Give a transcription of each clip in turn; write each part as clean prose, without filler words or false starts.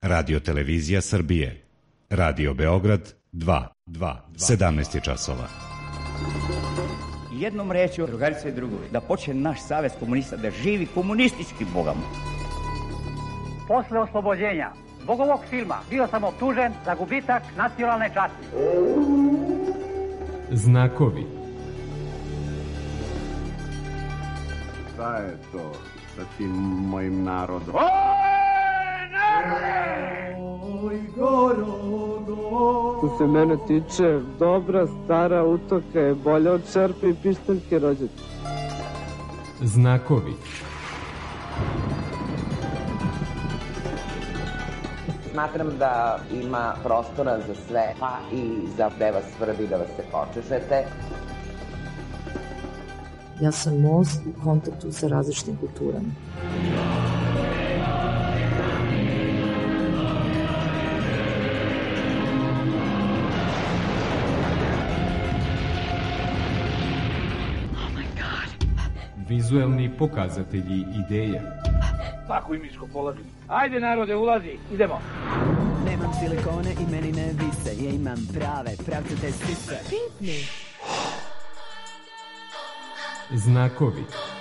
Radio Televizija Srbije. Radio Beograd 2. 17 je časova. Jednom rečju, drugarice i drugovi, da počne naš savez komunista da živi komunistički bogom. Posle oslobođenja zbog ovog filma bio sam optužen za gubitak nacionalne časti. Znakovi. Šta je to sa tim mojim narodom? Što se mene tiče, dobra stara utoka je bolja od šerpe i pištaljke rođaka. Znakovi. Smatram da ima prostora za sve, pa i za gde vas svrbi da vas se počešete. Ja sam most u kontaktu sa različitim kulturama. Vizuelni pokazatelji ideja. Tako i miško polazi. Ajde narode, ulazi, idemo. Nemam silikone i meni ne vise, ja imam prave, pravcate sise. Pipni. Znakovi.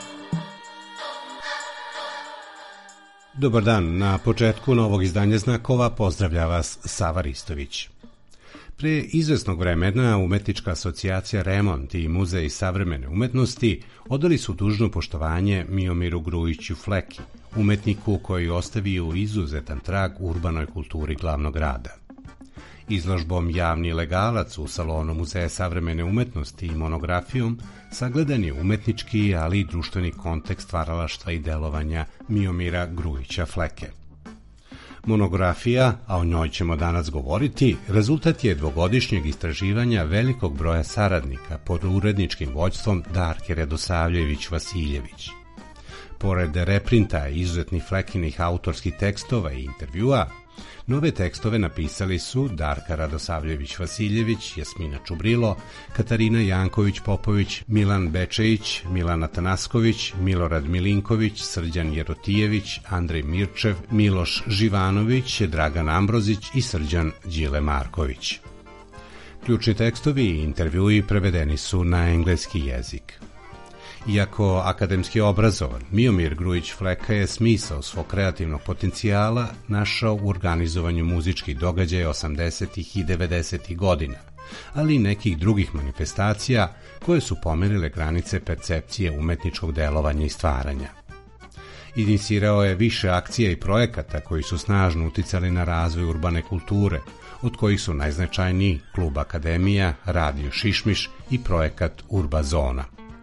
Dobar dan, na početku novog izdanja Znakova pozdravlja vas Sava Ristović. Pre izvesnog vremena Umetnička asocijacija Remont i Muzej savremene umetnosti odali su dužno poštovanje Miomiru Grujiću Fleki, umetniku koji ostavio izuzetan trag u urbanoj kulturi glavnog grada. Izložbom Javni legalac u salonu Muzeja savremene umetnosti i monografijom sagledan je umetnički, ali i društveni kontekst stvaralaštva i delovanja Miomira Grujića Fleke. Monografija, a o njoj ćemo danas govoriti, rezultat je dvogodišnjeg istraživanja velikog broja saradnika pod uredničkim vođstvom Darke Radosavljević-Vasiljević. Pored reprinta izuzetnih Flekinih autorskih tekstova i intervjua, nove tekstove napisali su Darka Radosavljević-Vasiljević, Jasmina Čubrilo, Katarina Janković-Popović, Milan Bečejić, Milana Tanasković, Milorad Milinković, Srđan Jerotijević, Andrej Mirčev, Miloš Živanović, Dragan Ambrozić i Srđan Đile Marković. Ključni tekstovi i intervjui prevedeni su na engleski jezik. Iako akademski obrazovan, Miomir Grujić Fleka je smisao svog kreativnog potencijala našao u organizovanju muzičkih događaja 80. i 90. godina, ali i nekih drugih manifestacija koje su pomerile granice percepcije umetničkog delovanja i stvaranja. Inicirao je više akcija i projekata koji su snažno uticali na razvoj urbane kulture, od kojih su najznačajniji Klub Akademija, Radio Šišmiš i projekat Urba Zona.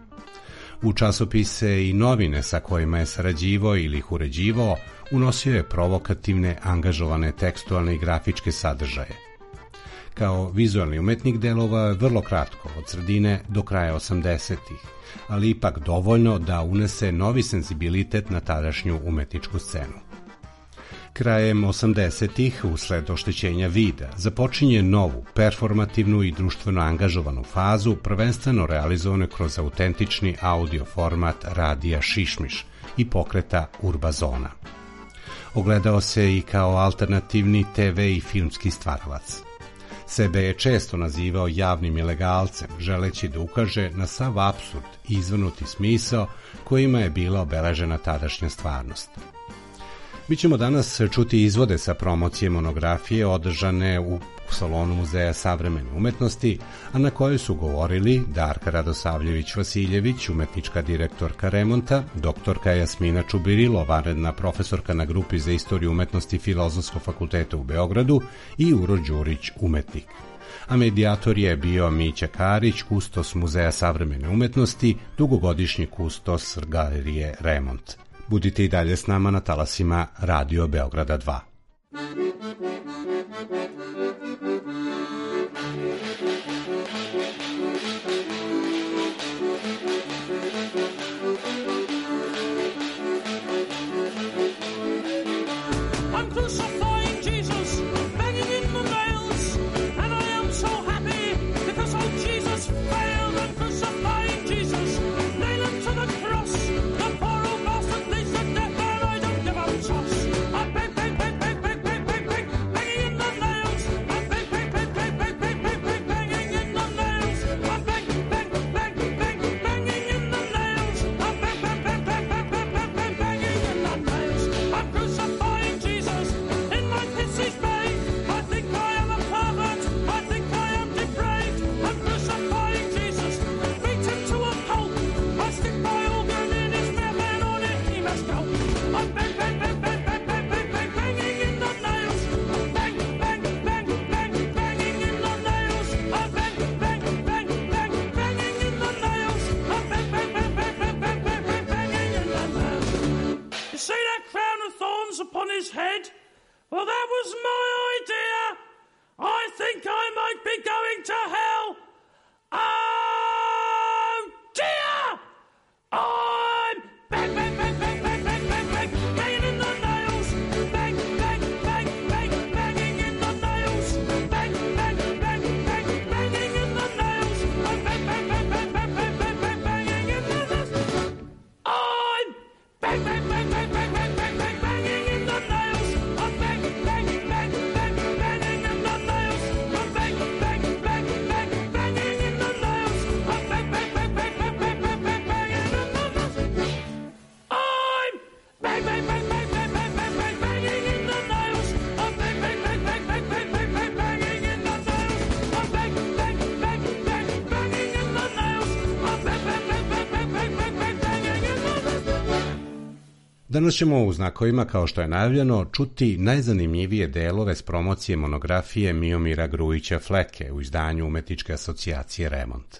U časopise i novine sa kojima je sarađivao ili ih uređivao, unosio je provokativne, angažovane tekstualne i grafičke sadržaje. Kao vizualni umetnik delovao je vrlo kratko, od sredine do kraja 80-ih, ali ipak dovoljno da unese novi senzibilitet na tadašnju umetničku scenu. Krajem 80-ih, usled oštećenja vida, započinje novu, performativnu i društveno angažovanu fazu, prvenstveno realizovane kroz autentični audio format Radija Šišmiš i pokreta Urba Zona. Ogledao se i kao alternativni TV i filmski stvaralac. Sebe je često nazivao javnim ilegalcem, želeći da ukaže na sav apsurd i izvrnuti smisao kojima je bila obeležena tadašnja stvarnost. Mi ćemo danas čuti izvode sa promocije monografije održane u salonu Muzeja savremene umetnosti, a na kojoj su govorili Darka Radosavljević-Vasiljević, umetnička direktorka Remonta, doktorka Jasmina Čubrilo, vanredna profesorka na grupi za istoriju umetnosti Filozofskog fakulteta u Beogradu i Uroš Đurić, umetnik. A medijator je bio Mića Karić, kustos Muzeja savremene umetnosti, dugogodišnji kustos galerije Remont. Budite i dalje s nama na talasima Radio Beograda 2. that was my idea. I think I might be going to hell. Oh dear! I'm bang, bang, bang, bang, bang, bang, bang, bang, banging in the nails. Bang, bang, bang, bang, banging in the nails. Bang, bang, bang, bang, banging in the nails. Bang, bang, bang, bang, bang, bang, bang, bang, bang, banging in the nails. I'm bang, bang, bang, bang, bang, bang, bang, bang, banging in the nails. I'm bang, bang, bang, bang, banging in the nails. I'm bang, bang, bang, bang, banging in the nails. I'm bang, bang, bang, bang, bang, bang, bang, bang, banging in the nails. I'm bang, bang, bang, bang, bang, bang, bang, bang, banging in the nails. I'm bang, bang, bang, bang, bang, bang, bang, bang, banging in the nails. I'm bang, bang, bang, bang, banging in the nails. I'm bang, bang, bang, bang, bang, bang, bang, bang, banging in the nails. Danas ćemo u znakovima, kao što je najavljeno, čuti najzanimljivije delove s promocije monografije Miomira Grujića Fleke u izdanju Umetničke asocijacije Remont.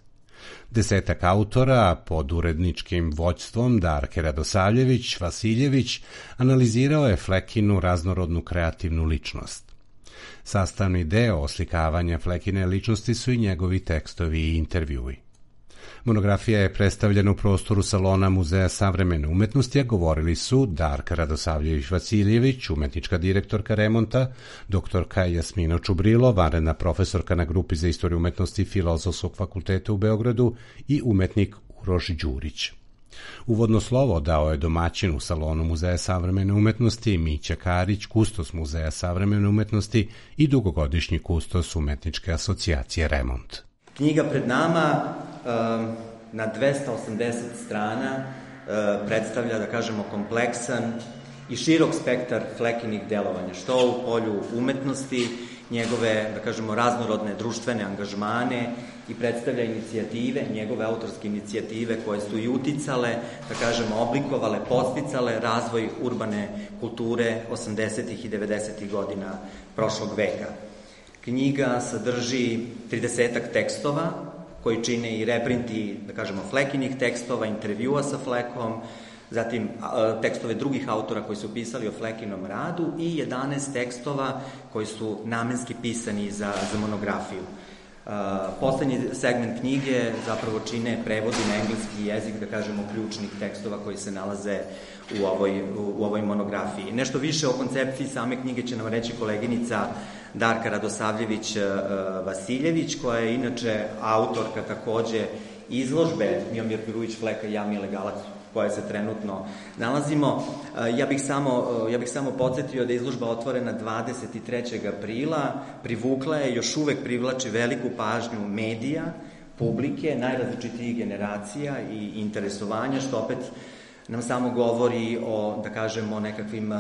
10 autora pod uredničkim vođstvom Darke Radosavljević-Vasiljević analizirao je Flekinu raznorodnu kreativnu ličnost. Sastavni deo oslikavanja Flekine ličnosti su i njegovi tekstovi i intervjui. Monografija je predstavljena u prostoru salona Muzeja savremene umetnosti, a govorili su Darka Radosavljević-Vasiljević, umetnička direktorka Remonta, doktorka Jasmina Čubrilo, vanredna profesorka na grupi za istoriju umetnosti Filozofskog fakulteta u Beogradu i umetnik Uroš Đurić. Uvodno slovo dao je domaćin u salonu Muzeja savremene umetnosti Mića Karić, kustos Muzeja savremene umetnosti i dugogodišnji kustos Umetničke asocijacije Remont. Knjiga pred nama na 280 strana predstavlja, da kažemo, kompleksan i širok spektar Flekinih delovanja, što u polju umetnosti, njegove, da kažemo, raznorodne društvene angažmane i predstavlja inicijative, njegove autorske inicijative koje su i uticale, da kažemo, oblikovale, podsticale razvoj urbane kulture 80. i 90. godina prošlog veka. Knjiga sadrži 30-ak tekstova koji čine i reprinti, da kažemo, Flekinih tekstova, intervjua sa Flekom, zatim tekstove drugih autora koji su pisali o Flekinom radu i 11 tekstova koji su namenski pisani za monografiju. Poslednji segment knjige zapravo čine prevodi na engleski jezik, da kažemo, ključnih tekstova koji se nalaze u ovoj monografiji. Nešto više o koncepciji same knjige će nam reći koleginica Darka Radosavljević-Vasiljević, koja je inače autorka takođe izložbe Miomir Grujić Fleka i Javni legalac koje se trenutno nalazimo. Ja bih samo podsjetio da je izložba otvorena 23. aprila, privukla je, još uvek privlači veliku pažnju medija, publike, najrazličitijih generacija i interesovanja, što opet nam samo govori o, da kažemo, nekakvim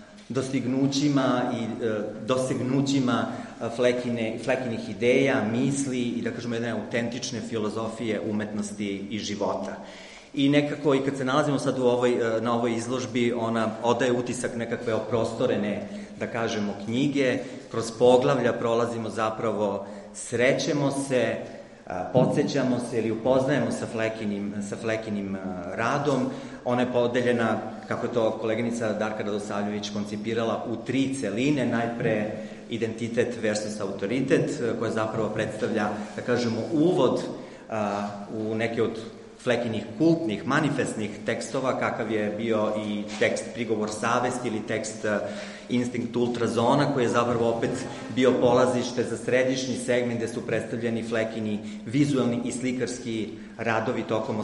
dosegnućima Flekinih ideja, misli i, da kažemo, jedne autentične filozofije umetnosti i života. I nekako, i kad se nalazimo sad na ovoj izložbi, ona odaje utisak nekakve oprostorene, da kažemo, knjige. Kroz poglavlja prolazimo zapravo, srećemo se, podsjećamo se ili upoznajemo sa Flekinim radom. Ona je podeljena, kako je to koleginica Darka Radosavljević koncipirala, u 3 celine. Najpre identitet versus autoritet, koja zapravo predstavlja, da kažemo, uvod u neke od Flekinih kultnih, manifestnih tekstova, kakav je bio i tekst Prigovor savesti ili tekst Instinkt ultrazona, koji je zapravo opet bio polazište za središnji segment gde su predstavljeni Flekini vizualni i slikarski radovi tokom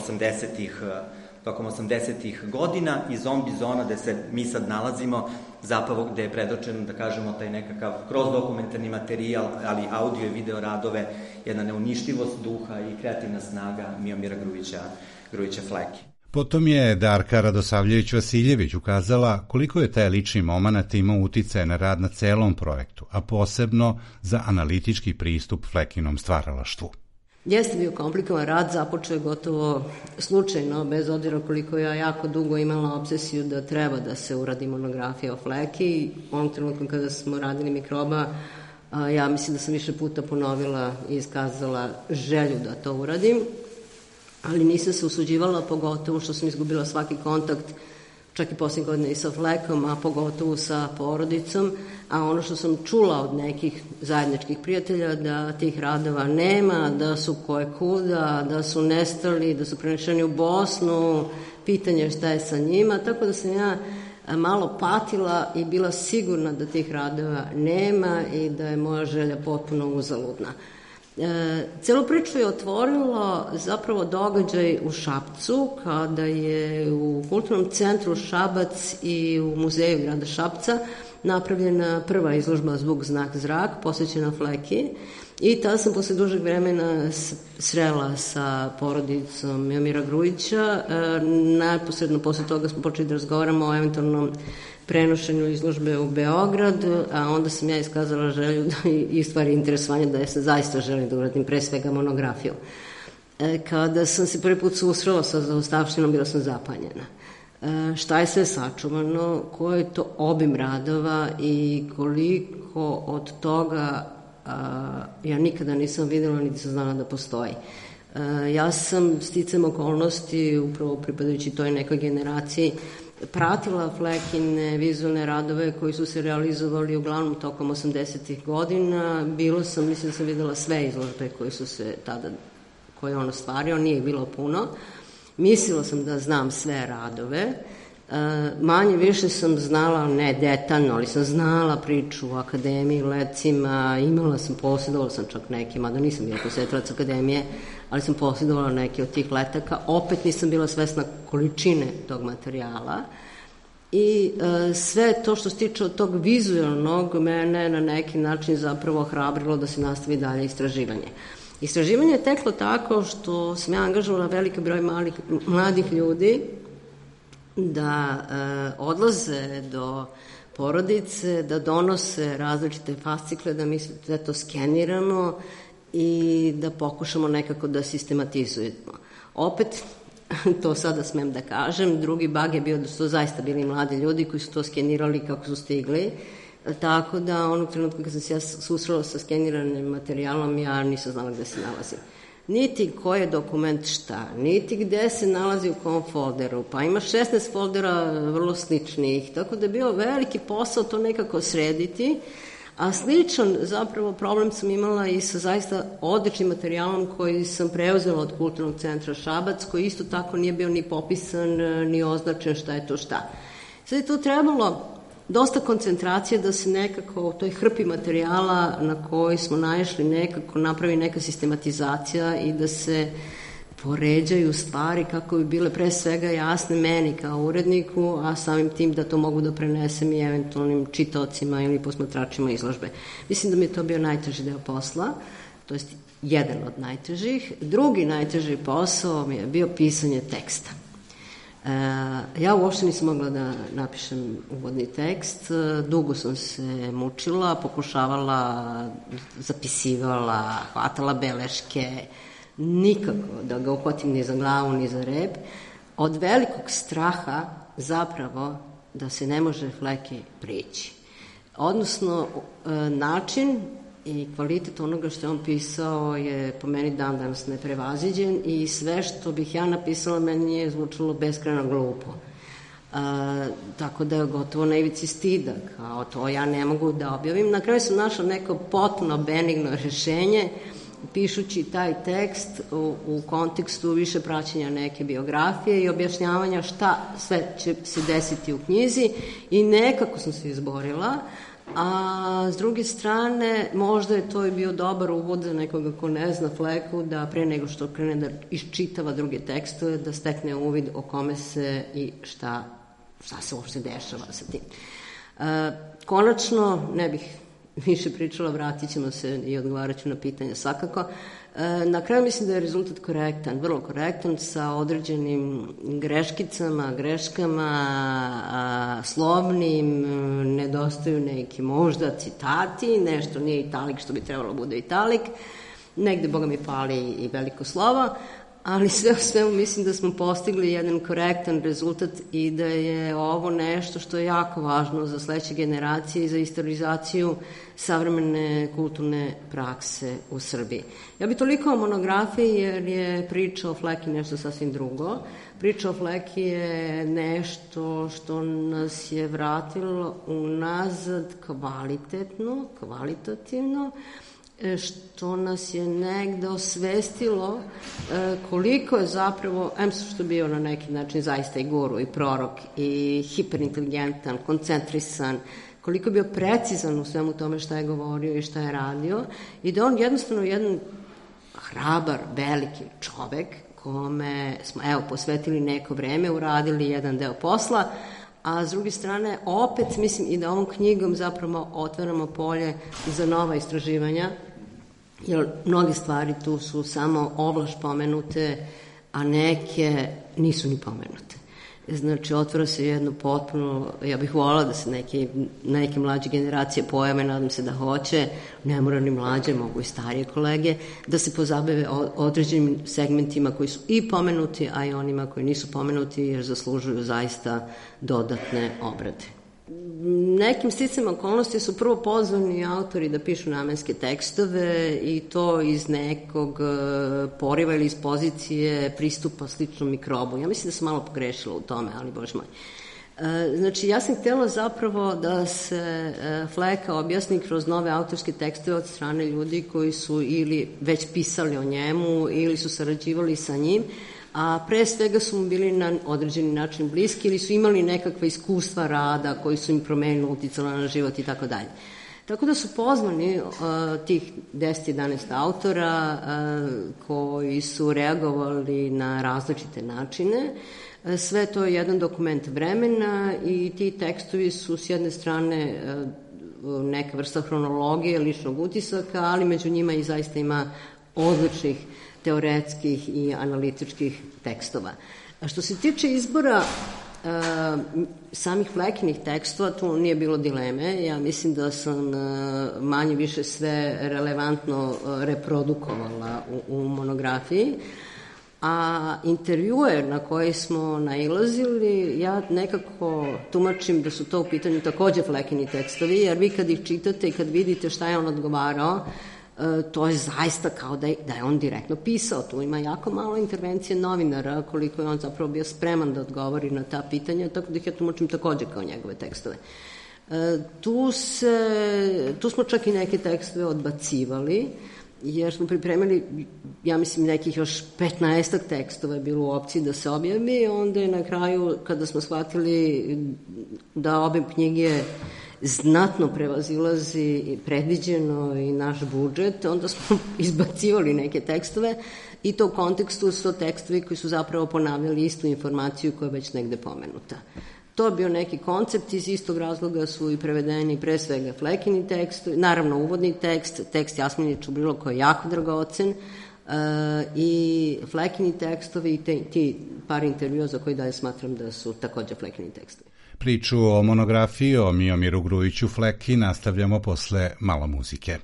80-ih godina, i Zombi zona, gde se mi sad nalazimo, zapravo gde je predočen, da kažemo, taj nekakav kroz dokumentarni materijal, ali audio i video radove, jedna neuništivost duha i kreativna snaga Miomira Grujića Fleke. Potom je Darka Radosavljević-Vasiljević ukazala koliko je taj lični moment imao uticaje na rad na celom projektu, a posebno za analitički pristup Flekinom stvaralaštvu. Jeste bio komplikovan rad, započeo je gotovo slučajno, bez obzira koliko ja jako dugo imala obsesiju da treba da se uradi monografija o Fleki. U onom trenutku kada smo radili Mikroba, ja mislim da sam više puta ponovila i iskazala želju da to uradim, ali nisam se usuđivala, pogotovo što sam izgubila svaki kontakt čak i posljednje godine i sa flekom, a pogotovo sa porodicom, a ono što sam čula od nekih zajedničkih prijatelja da tih radova nema, da su koje kuda, da su nestali, da su prenešeni u Bosnu, pitanje šta je sa njima, tako da sam ja malo patila i bila sigurna da tih radova nema i da je moja želja potpuno uzaludna. Celu priču je otvorilo zapravo događaj u Šapcu, kada je u Kulturnom centru Šabac i u muzeju grada Šapca napravljena prva izložba Zvuk, znak, zrak, posvećena fleki. I tada sam posle dužeg vremena srela sa porodicom Jomira Grujića. Neposredno posle toga smo počeli da razgovaramo o eventualnom prenošenju izložbe u Beograd, a onda sam ja iskazala želju i stvari interesovanja da ja sam zaista želim da uradim pre svega monografiju. Kada sam se prvi put susrela sa zaostavštinom, bila sam zapanjena. Šta je sve sačuvano, koji je to obim radova i koliko od toga ja nikada nisam videla niti sam znala da postoji. Ja sam sticam okolnosti, upravo pripadajući toj nekoj generaciji, pratila Flekine vizualne radove koji su se realizovali uglavnom tokom 80-ih godina. Mislim da sam videla sve izložbe koje su se tada, koje on ostvario, nije bilo puno. Mislila sam da znam sve radove, manje više sam znala, ne detaljno, ali sam znala priču o akademiji, lecima, posjedovala sam čak neke, mada nisam bila posjetilac akademije, ali sam posjedovala neke od tih letaka, opet nisam bila svesna količine tog materijala i sve to što se tiče od tog vizualnog mene na neki način zapravo ohrabrilo da se nastavi dalje istraživanje. Istraživanje je teklo tako što sam ja angažovala veliki broj mladih ljudi da odlaze do porodice, da donose različite fascikle, da mi sve to skeniramo i da pokušamo nekako da sistematizujemo. Opet, to sada smem da kažem, drugi bag je bio da su to zaista bili mladi ljudi koji su to skenirali kako su stigli, tako da onog trenutka kad sam se ja susrela sa skeniranim materijalom, ja nisam znala gde se nalazim. Niti koji je dokument šta, niti gde se nalazi u kom folderu, pa ima 16 foldera vrlo sličnih, tako da je bio veliki posao to nekako srediti, a sličan zapravo problem sam imala i sa zaista odličnim materijalom koji sam preuzela od Kulturnog centra Šabac, koji isto tako nije bio ni popisan, ni označen šta je to šta. Sad je tu trebalo dosta koncentracije da se nekako u toj hrpi materijala na koji smo naišli nekako napravi neka sistematizacija i da se poređaju stvari kako bi bile pre svega jasne meni kao uredniku, a samim tim da to mogu da prenesem i eventualnim čitaocima ili posmatračima izložbe. Mislim da mi je to bio najteži deo posla, to jest jedan od najtežih. Drugi najteži posao mi je bio pisanje teksta. Ja uopšte nisam mogla da napišem uvodni tekst, dugo sam se mučila, pokušavala, zapisivala, hvatala beleške, nikako da ga uhvatim ni za glavu ni za rep, od velikog straha zapravo da se ne može Fleki prići. Odnosno, način i kvalitet onoga što je on pisao je po meni dan danas neprevaziđen i sve što bih ja napisala meni je zvučalo beskrajno glupo. Tako da je gotovo na ivici stida, kao to ja ne mogu da objavim. Na kraju sam našla neko potpuno benigno rešenje, pišući taj tekst u kontekstu više praćenja neke biografije i objašnjavanja šta sve će se desiti u knjizi i nekako sam se izborila. A s druge strane, možda je to i bio dobar uvod za nekoga ko ne zna Fleku, da pre nego što krene da iščitava druge tekstove, da stekne uvid o kome se i šta se uopšte dešava sa tim. Konačno, ne bih više pričala, vratit ćemo se i odgovarat ću na pitanje svakako. Na kraju mislim da je rezultat korektan, vrlo korektan, sa određenim greškama, slovnim, nedostaju neki možda citati, nešto nije italik što bi trebalo bude italik, negde, boga mi, fali i veliko slovo, ali sve u svemu mislim da smo postigli jedan korektan rezultat i da je ovo nešto što je jako važno za sledeće generacije i za istorizaciju savremene kulturne prakse u Srbiji. Ja bih toliko o monografiji jer je priča o Fleki nešto sasvim drugo. Priča o Fleki je nešto što nas je vratilo unazad kvalitativno, što nas je negde osvestilo koliko je zapravo, što je bio na neki način zaista i guru, i prorok, i hiperinteligentan, koncentrisan, koliko je bio precizan u svemu tome šta je govorio i šta je radio, i da on jednostavno jedan hrabar, veliki čovek, kome smo, posvetili neko vreme, uradili jedan deo posla, a s druge strane, opet mislim i da ovom knjigom zapravo otvaramo polje za nova istraživanja, jer mnoge stvari tu su samo ovlaš pomenute, a neke nisu ni pomenute. Znači, otvara se jedno potpuno, ja bih volila da se neke mlađe generacije pojave, nadam se da hoće, ne mora ni mlađe, mogu i starije kolege, da se pozabave određenim segmentima koji su i pomenuti, a i onima koji nisu pomenuti, jer zaslužuju zaista dodatne obrade. Nekim sticama okolnosti su prvo pozvani autori da pišu namenske tekstove i to iz nekog poriva ili iz pozicije pristupa sličnom mikrobu. Ja mislim da sam malo pogrešila u tome, ali bože moj. Znači, ja sam htjela zapravo da se Fleka objasni kroz nove autorske tekstove od strane ljudi koji su ili već pisali o njemu ili su sarađivali sa njim, a pre svega su mu bili na određeni način bliski ili su imali nekakva iskustva rada koji su im promenili, uticala na život i tako dalje. Tako da su pozvani tih 10-11 autora koji su reagovali na različite načine. Sve to je jedan dokument vremena i ti tekstovi su s jedne strane neka vrsta hronologije, ličnog utisaka, ali među njima i zaista ima odličnih teoretskih i analitičkih tekstova. A što se tiče izbora samih Flekinih tekstova, tu nije bilo dileme. Ja mislim da sam manje više sve relevantno reprodukovala u monografiji, a intervjue na koje smo nailazili, ja nekako tumačim da su to u pitanju takođe Flekini tekstovi, jer vi kad ih čitate i kad vidite šta je on odgovarao, to je zaista kao da je on direktno pisao. Tu ima jako malo intervencije novinara, koliko je on zapravo bio spreman da odgovori na ta pitanja, tako da ih ja tumačim takođe kao njegove tekstove. Tu smo čak i neke tekstove odbacivali, jer smo pripremili, ja mislim, nekih još 15 tekstova je bilo u opciji da se objavi, onda je na kraju, kada smo shvatili da obim knjige znatno prevazilazi predviđeno i naš budžet, onda smo izbacivali neke tekstove i to u kontekstu su tekstovi koji su zapravo ponavljali istu informaciju koja je već negde pomenuta. To je bio neki koncept, iz istog razloga su i prevedeni pre svega Flekini tekstovi, naravno uvodni tekst Jasmine Čubrilo koji je jako dragocen, i Flekini tekstovi i ti par intervjua za koji dalje smatram da su takođe Flekini tekstovi. Priču o monografiji o Miomiru Grujiću Fleki nastavljamo posle malo muzike.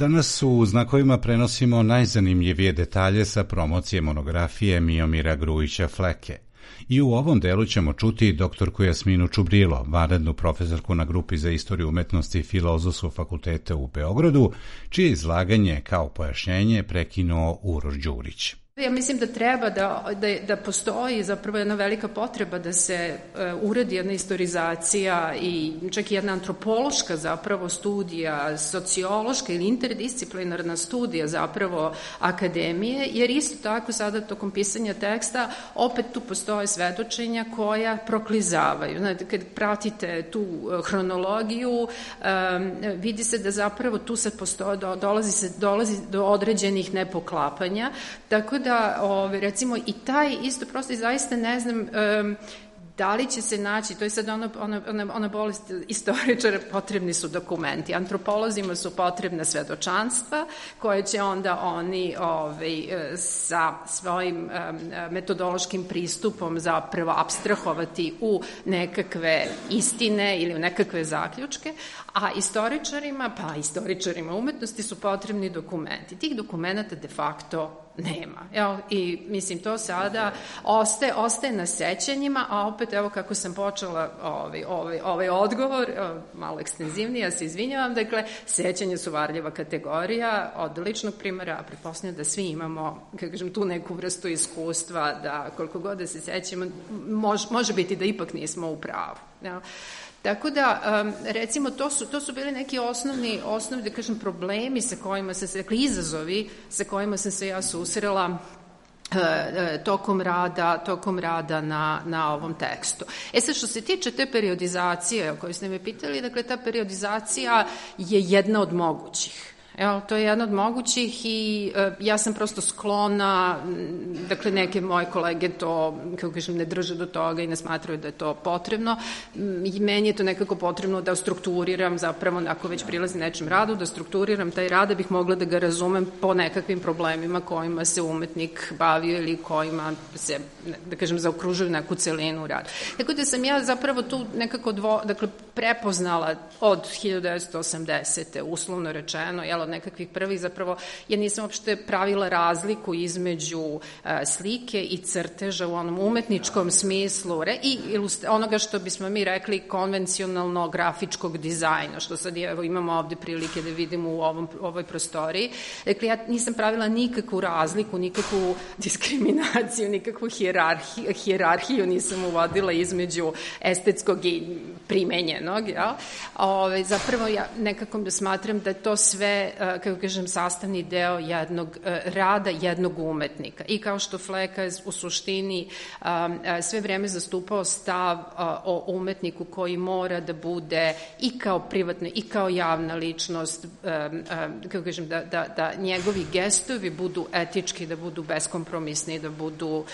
Danas u Znakovima prenosimo najzanimljivije detalje sa promocije monografije Miomira Grujića Fleke. I u ovom delu ćemo čuti doktorku Jasminu Čubrilo, vanrednu profesorku na grupi za istoriju umetnosti Filozofskog fakulteta u Beogradu, čije izlaganje kao pojašnjenje prekinuo Uroš Đurić. Ja mislim da treba da postoji zapravo jedna velika potreba da se uredi jedna istorizacija i čak i jedna antropološka zapravo studija, sociološka ili interdisciplinarna studija zapravo akademije, jer isto tako sada tokom pisanja teksta opet tu postoje svedočenja koja proklizavaju. Znate, kad pratite tu hronologiju, vidi se da zapravo tu sad postoje, dolazi do određenih nepoklapanja, tako da, recimo, i taj isto prosto i zaista ne znam da li će se naći, to je sad ona bolest istoričara, potrebni su dokumenti. Antropolozima su potrebna svedočanstva koje će onda oni sa svojim metodološkim pristupom zapravo apstrahovati u nekakve istine ili u nekakve zaključke, a istoričarima umetnosti su potrebni dokumenti. Tih dokumenta de facto nema. I mislim, to sada ostaje na sećanjima, a opet evo kako sam počela ovaj odgovor, malo ekstenzivnije, ja se izvinjavam, dakle, sećanje su varljiva kategorija od ličnog primjera, a pretpostavljam da svi imamo, kako kažem, tu neku vrstu iskustva, da koliko god da se sećamo, može biti da ipak nismo u pravu. Tako da, recimo, to su bili neki osnovni, da kažem, problemi sa kojima sam se, dakle, izazovi sa kojima sam se ja susrela tokom rada na ovom tekstu. Sad, što se tiče te periodizacije o kojoj ste me pitali, dakle, ta periodizacija je jedna od mogućih. To je jedna od mogućih i ja sam prosto sklona, dakle, neke moje kolege to, kako kažem, ne drže do toga i ne smatraju da je to potrebno. I meni je to nekako potrebno da strukturiram, zapravo, ako već prilazim nečem radu, da strukturiram taj rad, da bih mogla da ga razumem po nekakvim problemima kojima se umetnik bavio ili kojima se, da kažem, zaokružuju neku celinu rada. Tako da sam ja zapravo tu nekako prepoznala od 1980. uslovno rečeno, od nekakvih prvih, zapravo, ja nisam uopšte pravila razliku između slike i crteža u onom umetničkom smislu i onoga što bismo mi rekli konvencionalno grafičkog dizajna, što sad imamo ovde prilike da vidimo u ovoj prostoriji. Dakle, ja nisam pravila nikakvu razliku, nikakvu diskriminaciju, nikakvu hijerarhiju nisam uvodila između estetskog i primenjenog. Zapravo, ja nekako smatram da je to sve, kako kažem, sastavni deo jednog rada, jednog umetnika. I kao što Fleka u suštini sve vreme zastupao stav o umetniku koji mora da bude i kao privatna i kao javna ličnost, kako kažem, da njegovi gestovi budu etički, da budu beskompromisni, da budu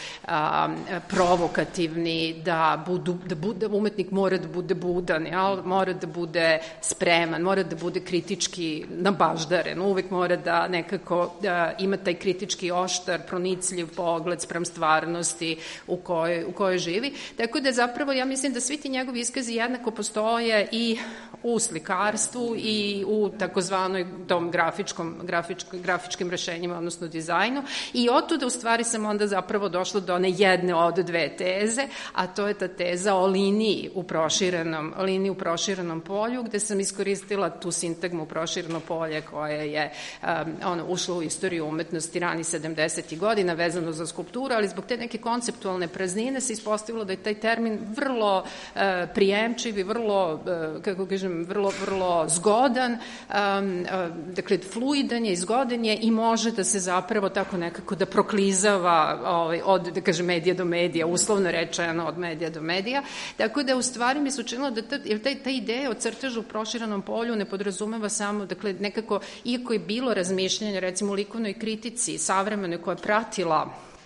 provokativni, da umetnik mora da bude budan, mora da bude spreman, mora da bude kritički nabaždaren, uvek mora da nekako ima taj kritički oštar, pronicljiv pogled sprem stvarnosti u kojoj živi. Tako da zapravo ja mislim da svi ti njegovi iskazi jednako postoje i u slikarstvu i u takozvanoj tom grafičkim rešenjima, odnosno dizajnu, i otuda u stvari sam onda zapravo došla do one jedne od dve teze, a to je ta teza o liniji u proširenom polju, gde sam iskoristila tu sintagmu prošireno polje koja je ušla u istoriju umetnosti rani 70. godina vezano za skulpturu, ali zbog te neke konceptualne praznine se ispostavilo da je taj termin vrlo prijemčiv i vrlo, kako kažem, vrlo zgodan, dakle, fluidan je, zgodan je i može da se zapravo tako nekako da proklizava od, da kažem, medija do medija, uslovno rečeno od medija do medija, tako da u stvari mi se učinilo da ta ideja o crtežu u proširenom polju ne podrazumeva samo, dakle, nekako, iako je bilo razmišljanje, recimo, u likovnoj kritici savremenoj koja je pratila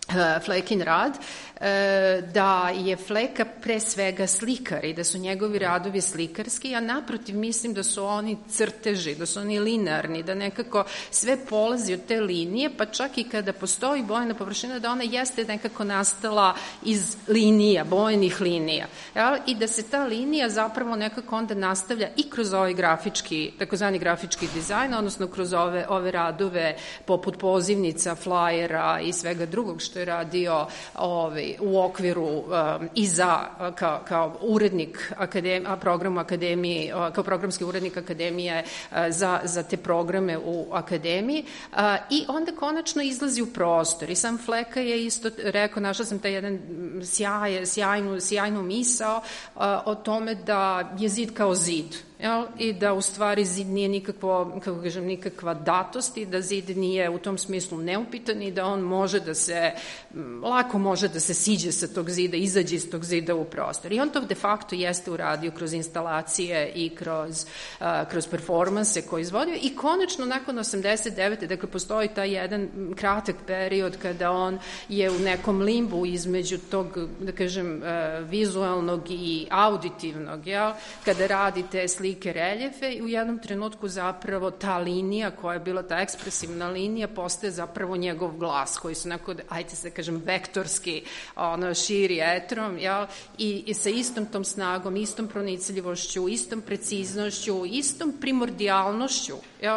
Flekin rad, da je Fleka pre svega slikar i da su njegovi radovi slikarski, a naprotiv mislim da su oni crteži, da su oni linearni, da nekako sve polazi od te linije, pa čak i kada postoji bojna površina, da ona jeste nekako nastala iz linija, bojnih linija. I da se ta linija zapravo nekako onda nastavlja i kroz ovaj grafički, takozvani grafički dizajn, odnosno kroz ove radove poput pozivnica, flajera i svega drugog što je radio u okviru i kao urednik programu akademije, kao programski urednik akademije za te programe u akademiji i onda konačno izlazi u prostor. I sam Fleka je isto rekao, našla sam taj jedan sjajnu misao o tome da je zid kao zid. I da u stvari zid nije nikakva datost i da zid nije u tom smislu neupitan i da on lako može da se siđe sa tog zida, izađe iz tog zida u prostor. I on to de facto jeste uradio kroz instalacije i kroz performanse koje izvodio i konačno nakon 89. dakle postoji taj jedan kratak period kada on je u nekom limbu između tog, da kažem, vizualnog i auditivnog, kada radi te slike, reljefe i u jednom trenutku zapravo ta linija koja je bila ta ekspresivna linija postaje zapravo njegov glas koji su ajde se da kažem vektorski širi etrom i sa istom tom snagom, istom pronicljivošću, istom preciznošću, istom primordijalnošću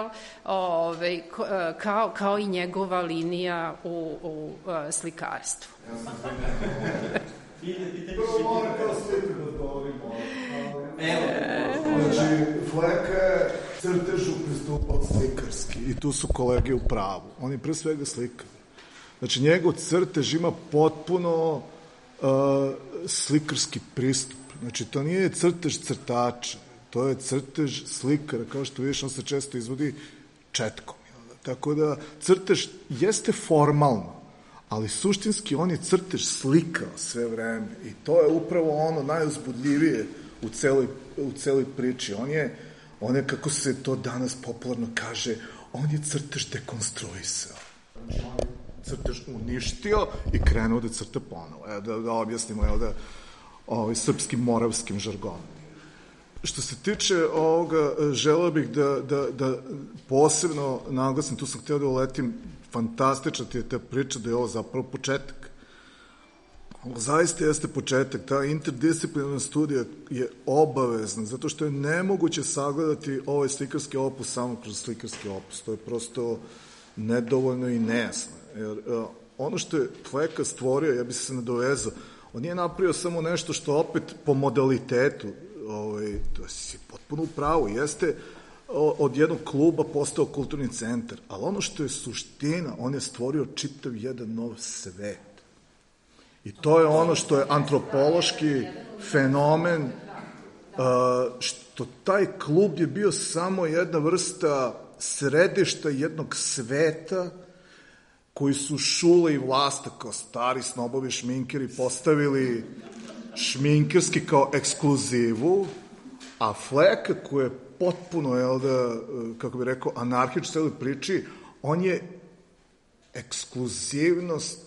kao i njegova linija u slikarstvu. Znači, Fleka je crtežu pristupao slikarski i tu su kolege u pravu. On je pre svega slikar. Znači, njegov crtež ima potpuno slikarski pristup. Znači, to nije crtež crtača, to je crtež slikara. Kao što vidiš, on se često izvodi četkom. Tako da, crtež jeste formalno, ali suštinski on je crtež slikao sve vreme i to je upravo ono najuzbudljivije u celoj priči. On je, kako se to danas popularno kaže, on je crtež dekonstruisao. Znači, on je crtež uništio i krenuo da crta ponovo. Da objasnimo srpskim moravskim žargonom. Što se tiče ovoga, želeo bih da posebno naglasim, tu sam htio da uletim, fantastična ti je ta priča da je ovo zapravo početak. Ovo zaista jeste početak. Ta interdisciplinarna studija je obavezna, zato što je nemoguće sagledati ovaj slikarski opus samo kroz slikarski opus. To je prosto nedovoljno i nejasno. Jer ono što je Fleka stvorio, ja bi se nadovezao, on nije napravio samo nešto što opet po modalitetu, to si potpuno u pravu, jeste od jednog kluba postao kulturni centar, ali ono što je suština, on je stvorio čitav jedan nov svet. I to je ono što je antropološki fenomen, što taj klub je bio samo jedna vrsta središta jednog sveta koji su Šule i Vlasta kao stari snobovi šminkeri postavili šminkerski kao ekskluzivu, a Fleka koji je potpuno, kako bih rekao, anarhič celoj priči, on je ekskluzivnost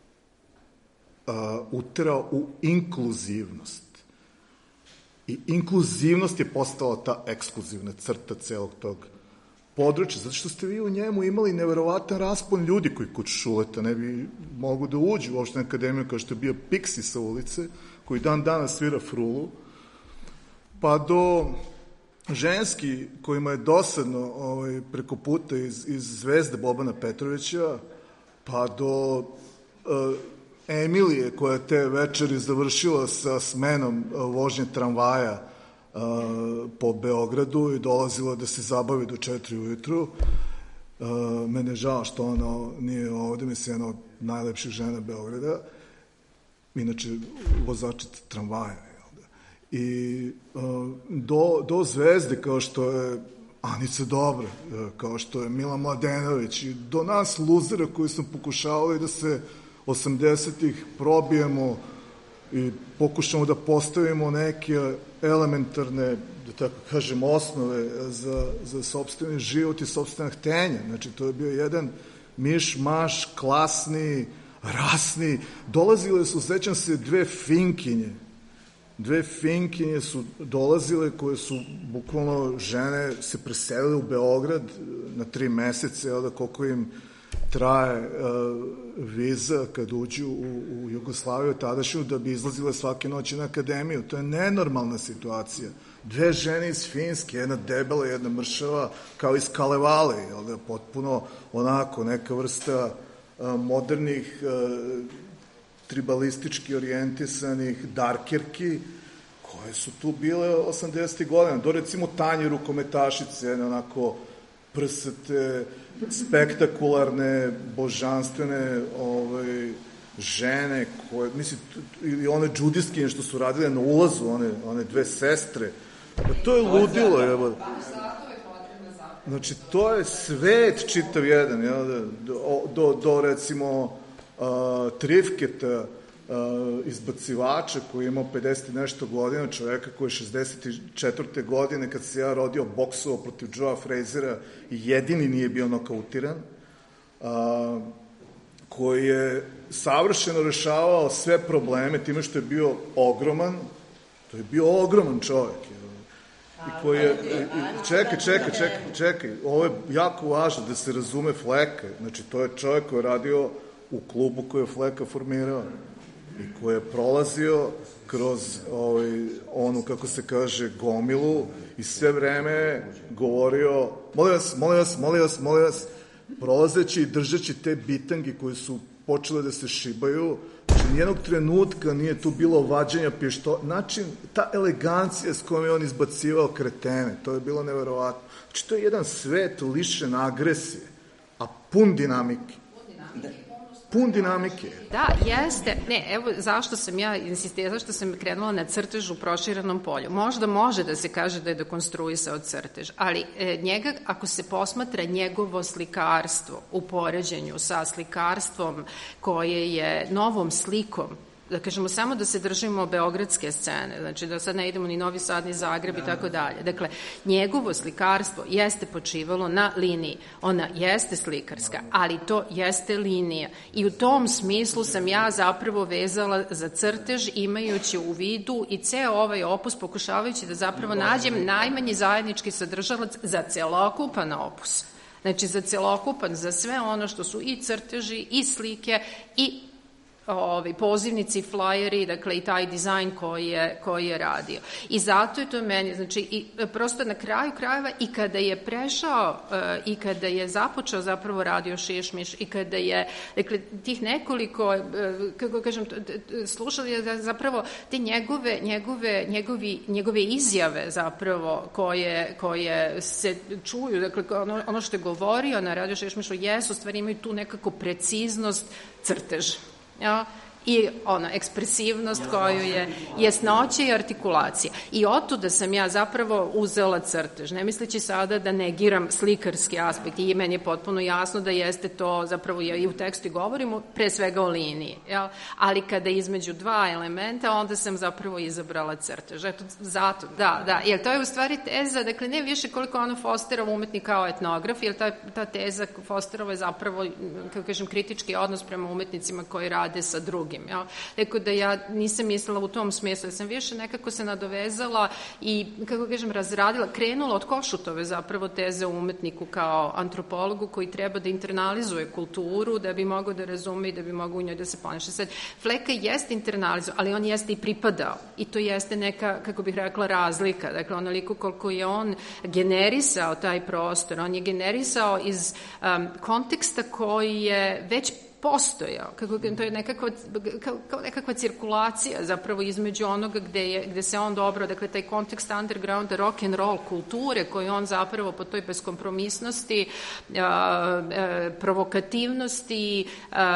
uterao u inkluzivnost. I inkluzivnost je postala ta ekskluzivna crta celog tog područja, zato što ste vi u njemu imali neverovatan raspon ljudi koji kod Šuleta ne bi mogu da uđu u opštinu akademiju kao što je bio Piksi sa ulice, koji dan danas svira frulu, pa do ženski kojima je dosadno preko puta iz Zvezde Bobana Petrovića, pa do Emilije koja je te večeri završila sa smenom vožnje tramvaja po Beogradu i dolazila da se zabavi do 4 ujutru. Mene je žao što ona nije ovde, mislim, jedna od najlepših žena Beograda, inače vozačica tramvaja. I do Zvezde, kao što je Anica Dobra, kao što je Milan Mladenović, i do nas luzera koji smo pokušavali da se 80-ih probijemo i pokušamo da postavimo neke elementarne, da tako kažem, osnove za sopstveni život i sopstvena htenja. Znači, to je bio jedan miš-maš, klasni, rasni. Dolazile su, sećam se, dve finkinje su dolazile koje su bukvalno žene se preselile u Beograd na 3 mesece, koliko im traje viza kad uđu u Jugoslaviju tadašnju, da bi izlazile svake noći na akademiju. To je nenormalna situacija. 2 žene iz Finske, jedna debela, jedna mršava, kao iz Kalevale, potpuno onako neka vrsta modernih tribalistički orijentisanih darkerki koje su tu bile 80. godina. Do recimo Tanje rukometašice, onako prsate, spektakularne, božanstvene žene koje, mislim, ili one džudistkinje što su radile na ulazu, one 2 sestre. To je ludilo, evo. Znači, to je svet čitav jedan, do recimo Trifketa, izbacivača koji je imao 50 i nešto godina, čoveka koji je 64. godine, kad se ja rodio, boksovao protiv Joea Frazera i jedini nije bio nokautiran, koji je savršeno rešavao sve probleme time što je bio ogroman, to je bio ogroman čovek, i koji je, čekaj, ovo je jako važno da se razume Fleka, znači to je čovek koji je radio u klubu koji je Fleka formirao i koji je prolazio kroz onu, kako se kaže, gomilu i sve vreme govorio, molim vas, prolazeći i držeći te bitangi koji su počele da se šibaju, znači nijednog trenutka nije tu bilo vađenja pištolja, način, ta elegancija s kojom je on izbacivao kretene, to je bilo neverovatno. Znači to je jedan svet lišen agresije, a pun dinamike. Pun dinamike. Da, jeste. Ne, evo zašto sam ja insistirala, zašto sam krenula na crtež u proširenom polju. Možda može da se kaže da je dekonstruisao crtež, ali njega, ako se posmatra njegovo slikarstvo u poređenju sa slikarstvom koje je novom slikom, da kažemo samo da se držimo beogradske scene, znači da sad ne idemo ni Novi Sad, ni Zagreb i tako dalje. Dakle, njegovo slikarstvo jeste počivalo na liniji. Ona jeste slikarska, ali to jeste linija. I u tom smislu sam ja zapravo vezala za crtež, imajući u vidu i ceo ovaj opus, pokušavajući da zapravo nađem najmanji zajednički sadržalac za celokupan opus. Znači, za celokupan, za sve ono što su i crteži, i slike, i pozivnici, flajeri, dakle i taj dizajn koji je radio. I zato je to meni, znači, i prosto na kraju krajeva i kada je prešao i kada je započeo zapravo radio Šišmiš i kada je, dakle, tih nekoliko, kako kažem, slušali je zapravo te njegove izjave zapravo koje se čuju, dakle, ono što je govorio na radio Šišmišu jesu, stvari imaju tu nekako preciznost crteža. I ekspresivnost koju je jasnoća i artikulacija. I otuda sam ja zapravo uzela crtež, ne misleći sada da negiram slikarski aspekt i meni je potpuno jasno da jeste to, zapravo ja i u tekstu govorimo pre svega o liniji, ali kada između 2 elementa, onda sam zapravo izabrala crtež. Eto, zato, da, jer to je u stvari teza, dakle ne više koliko ono Fosterov umetnik kao etnograf, jer ta teza Fosterova je zapravo, kako kažem, kritički odnos prema umetnicima koji rade sa drugim. Tako da ja nisam mislila u tom smislu, ja sam više nekako se nadovezala i, kako kažem, razradila, krenula od Košutove zapravo teze o umetniku kao antropologu koji treba da internalizuje kulturu da bi mogao da razume i da bi mogao u njoj da se ponaša. Sad, Fleka jeste internalizao, ali on jeste i pripadao i to jeste neka, kako bih rekla, razlika. Dakle, onoliko koliko je on generisao taj prostor, on je generisao iz konteksta koji je već postojao, to je kao nekakva cirkulacija zapravo između onoga gde se on dobro, dakle taj kontekst undergrounda, rock and roll kulture koji on zapravo po toj beskompromisnosti, provokativnosti,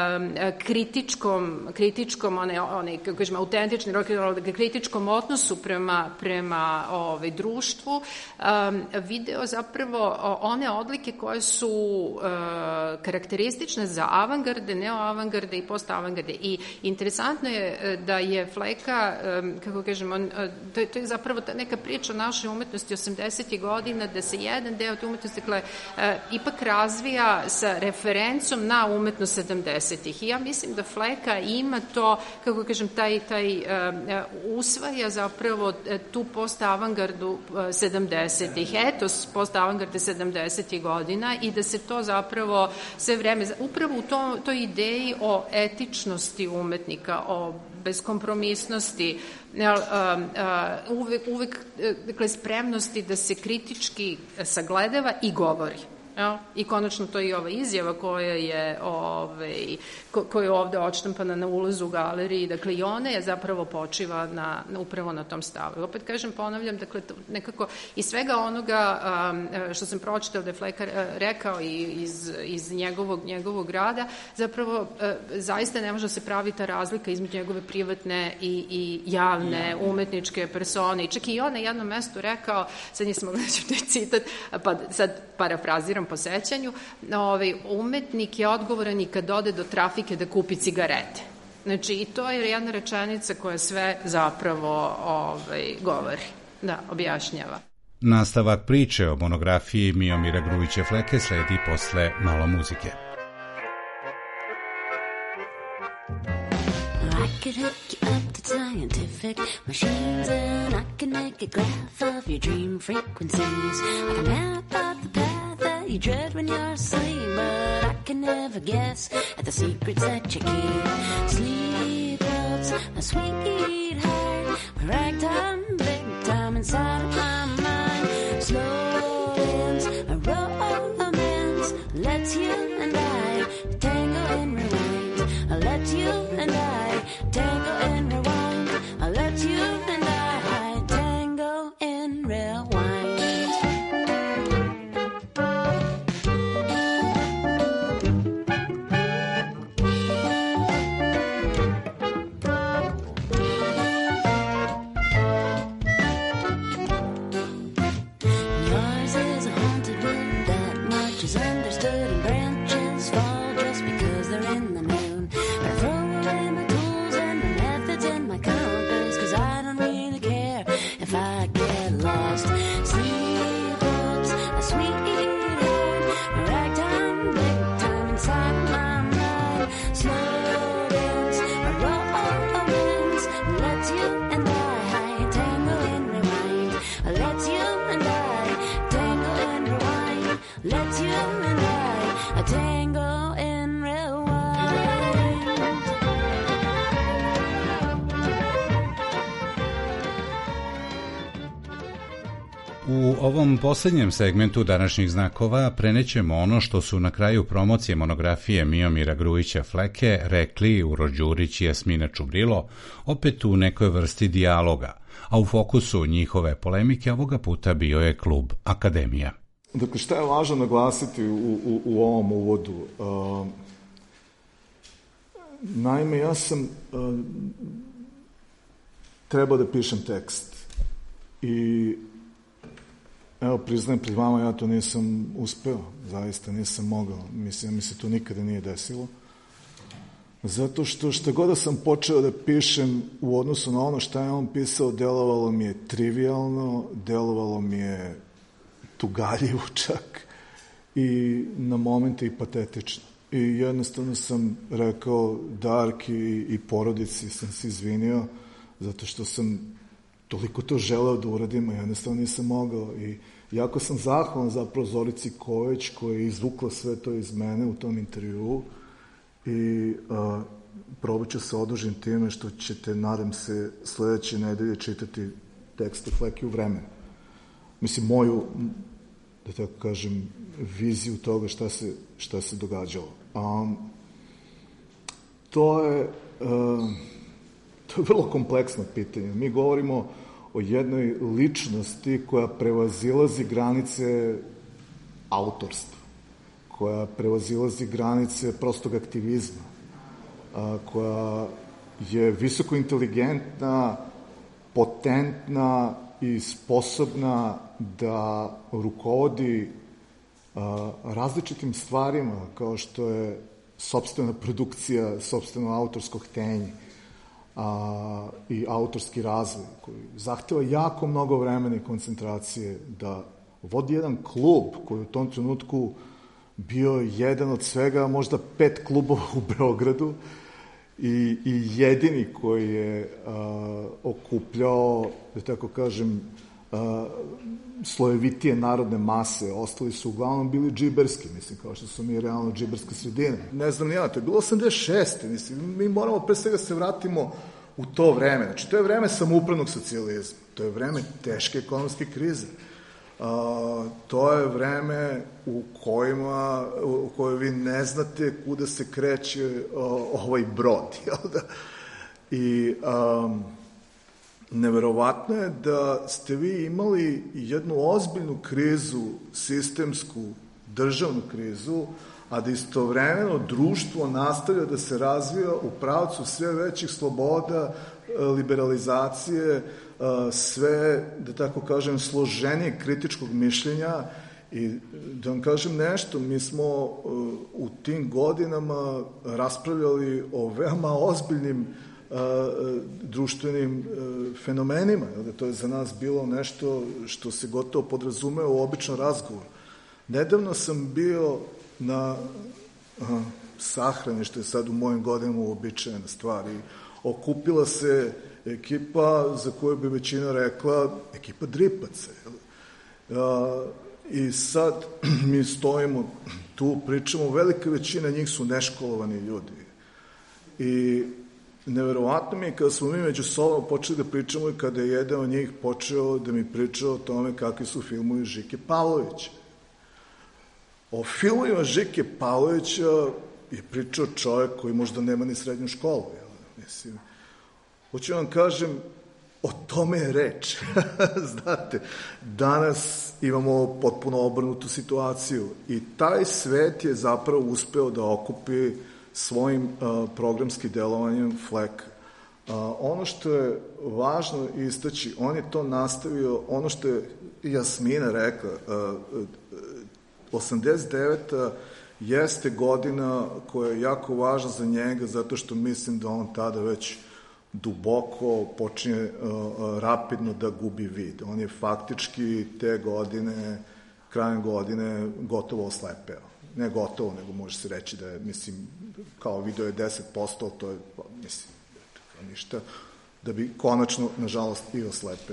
kritičkom kako kažem, autentični rock and roll, kritičkom odnosu prema društvu, video zapravo one odlike koje su karakteristične za avangarde neoavangarde i postavangarde. I interesantno je da je Fleka, kako kažemo, to je zapravo neka priča o našoj umetnosti 80. godina, da se jedan deo te umetnosti ipak razvija sa referencom na umetnost 70. I ja mislim da Fleka ima to, kako kažem, taj usvaja zapravo tu postavangardu 70. Etos postavangarde 70. godina i da se to zapravo sve vreme, upravo u toj ideji o etičnosti umetnika, o beskompromisnosti, uvek dakle, spremnosti da se kritički sagledava i govori. I konačno to je i ova izjava koja je ovde odštampana na ulazu u galeriji, dakle i ona je zapravo počiva upravo na tom stavu. I opet kažem, ponavljam, dakle nekako iz svega onoga što sam pročitala da je Fleka rekao iz njegovog rada, zapravo zaista ne može da se pravi ta razlika između njegove privatne i javne umetničke persone. I čak i on na jednom mestu rekao, sad nisam mogla da ću taj citat, pa sad parafraziram po sećanju, umetnik je odgovoran i kad ode do trafike da kupi cigarete. Znači, i to je jedna rečenica koja sve zapravo govori, objašnjava. Nastavak priče o monografiji Miomira Grujića Fleke sledi posle malo muzike. I could hook you up to scientific machines and I can make a graph of your dream frequencies. I can map out the path that you dread when you're asleep, but I can never guess at the secrets that you keep. Sleep walks, my sweetheart, ragtime, big time inside of my mind. Slow dance, a romance, lets you and I tango and rewind. Let you and I tango and rewind. I'll let you and I tango and rewind. Yours is a haunted wind that much is understood, and branches fall just because they're in the moon. But I throw away my tools and my methods and my compass, 'cause I don't really care if I get lost. Sleep walks, a sweetheart, a ragtime, big time inside my mind. Slow dance, a romance, lets you and I tango and rewind. Lets you and I tango and rewind. Lets you and I tango and rewind. U ovom poslednjem segmentu današnjih znakova prenećemo ono što su na kraju promocije monografije Miomira Grujića Fleke rekli Uroš Đurić i Jasmina Čubrilo, opet u nekoj vrsti dijaloga, a u fokusu njihove polemike ovoga puta bio je klub Akademija. Dakle, šta je važno naglasiti u ovom uvodu? Naime, ja sam trebao da pišem tekst i evo, priznajem pred vama, ja to nisam uspeo, zaista nisam mogao. Mislim, mi se to nikada nije desilo. Zato što šta god da sam počeo da pišem u odnosu na ono šta je on pisao, delovalo mi je trivialno, delovalo mi je tugaljivo čak i na momente i patetično. I jednostavno sam rekao Darki i porodici sam se izvinio zato što sam toliko to želeo da uradim, a jednostavno nisam mogao. I jako sam zahvalan zapravo Zorici Ković koja je izvukla sve to iz mene u tom intervjuu i probat ću se odužim time što ćete, nadam se, sledeće nedelje čitati tekste Fleke u vremenu. Mislim, moju, da tako kažem, viziju toga šta se događalo. To je vrlo kompleksno pitanje. Mi govorimo o jednoj ličnosti koja prevazilazi granice autorstva, koja prevazilazi granice prostog aktivizma, koja je visoko inteligentna, potentna i sposobna da rukovodi različitim stvarima, kao što je sopstvena produkcija, sopstveno autorsko htenje i autorski razvoj koji zahteva jako mnogo vremena i koncentracije da vodi jedan klub koji u tom trenutku bio jedan od svega možda 5 klubova u Beogradu i jedini koji je okupljao, da tako kažem, slojevitije narodne mase. Ostali su uglavnom bili džiberski, mislim, kao što su mi realno džiberske sredine. Ne znam ni ja, to je bilo 86. Mislim, mi moramo pre svega se vratimo u to vreme. Znači, to je vreme samoupravnog socijalizma. To je vreme teške ekonomske krize. To je vreme u kojoj vi ne znate kuda se kreće ovaj brod, jel da? I neverovatno je da ste vi imali jednu ozbiljnu krizu, sistemsku, državnu krizu, a da istovremeno društvo nastavlja da se razvija u pravcu sve većih sloboda, liberalizacije, sve, da tako kažem, složenije kritičkog mišljenja. I da vam kažem nešto, mi smo u tim godinama raspravljali o veoma ozbiljnim društvenim fenomenima. To je za nas bilo nešto što se gotovo podrazumeo u običnom razgovoru. Nedavno sam bio na sahrani, što je sad u mojim godinama uobičajena stvar, i okupila se ekipa za koju bi većina rekla ekipa dripaca. I sad mi stojimo tu, pričamo, velika većina njih su neškolovani ljudi. I neverovatno mi je kada smo mi među sobom počeli da pričamo i kada je jedan od njih počeo da mi priča o tome kakvi su filmovi Žike Pavlovića. O filmovima Žike Pavlovića je pričao čovjek koji možda nema ni srednju školu. Mislim, hoću vam kažem, o tome je reč. Znate, danas imamo potpuno obrnutu situaciju i taj svet je zapravo uspeo da okupi svojim programskim delovanjem FLEK. Ono što je važno istaći, on je to nastavio, ono što je Jasmina rekla, 89. jeste godina koja je jako važna za njega, zato što mislim da on tada već duboko počinje rapidno da gubi vid. On je faktički te godine, krajem godine, gotovo oslepeo. Ne gotovo, nego može se reći da je, mislim, kao video je 10%, to je, mislim, ništa, da bi konačno, nažalost, i oslepeo.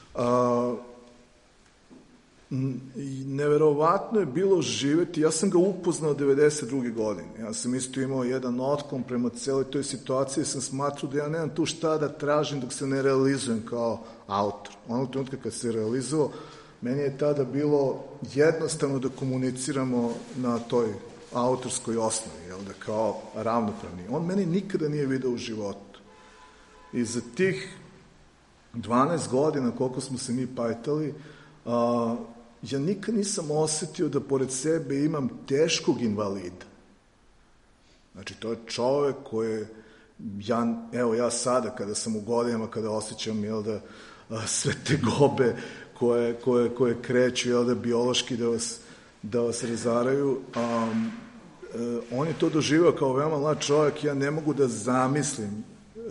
Neverovatno je bilo živeti, ja sam ga upoznao 92. godine, ja sam isto imao jedan otklon prema celoj toj situaciji, sam smatrao da ja nemam tu šta da tražim dok se ne realizujem kao autor. Onog trenutka kad se realizovao, meni je tada bilo jednostavno da komuniciramo na toj autorskoj osnovi, jel da, kao ravnopravni. On meni nikada nije video u životu. I za tih 12 godina koliko smo se mi pajtali, ja nikad nisam osetio da pored sebe imam teškog invalida. Znači, to je čovek koji, ja sada, kada sam u godinama, kada osjećam, jel da, sve te gobe koje kreću, jel da, biološki da vas razaraju, on je to doživao kao veoma mlad čovek, ja ne mogu da zamislim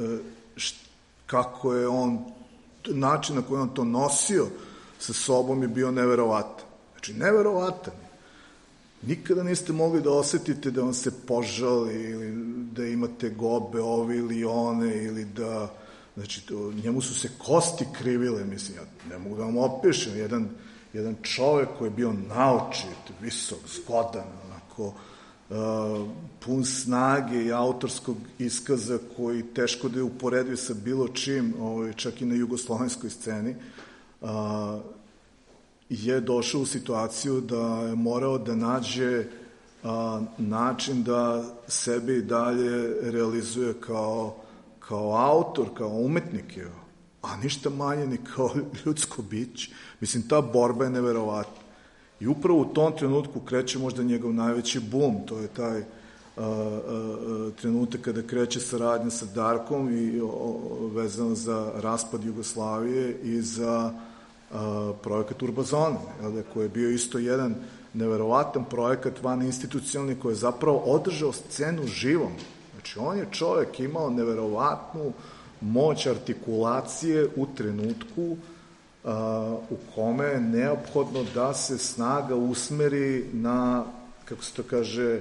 kako je on, način na koji on to nosio sa sobom je bio neverovatan. Znači, neverovatan. Nikada niste mogli da osetite da vam se požali ili da imate gobe ovi ili one ili da, znači, njemu su se kosti krivile, mislim, ja ne mogu da vam opišem, jedan čovek koji je bio naočit, visok, zgodan, onako, pun snage i autorskog iskaza koji teško da je uporedio sa bilo čim, čak i na jugoslovenskoj sceni, je došao u situaciju da je morao da nađe način da sebe i dalje realizuje kao autor, kao umetnik, a ništa manje ni kao ljudsko biće. Mislim, ta borba je neverovatna. I upravo u tom trenutku kreće možda njegov najveći bum, to je taj trenutak kada kreće saradnja sa Darkom i vezano za raspad Jugoslavije i za projekat Urbazone, koji je bio isto jedan neverovatan projekat van institucionalni koji je zapravo održao scenu živom. Znači, on je čovjek imao neverovatnu moć artikulacije u trenutku u kome je neophodno da se snaga usmeri na, kako se to kaže,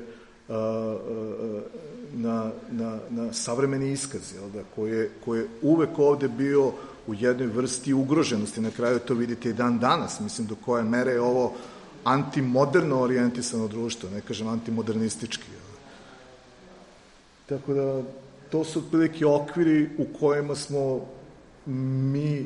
na savremeni iskaz, koji je uvek ovde bio u jednoj vrsti ugroženosti. Na kraju to vidite i dan danas. Mislim, do koje mere je ovo antimoderno orijentisano društvo, ne kažem antimodernistički. Tako da, to su otprilike okviri u kojima smo mi,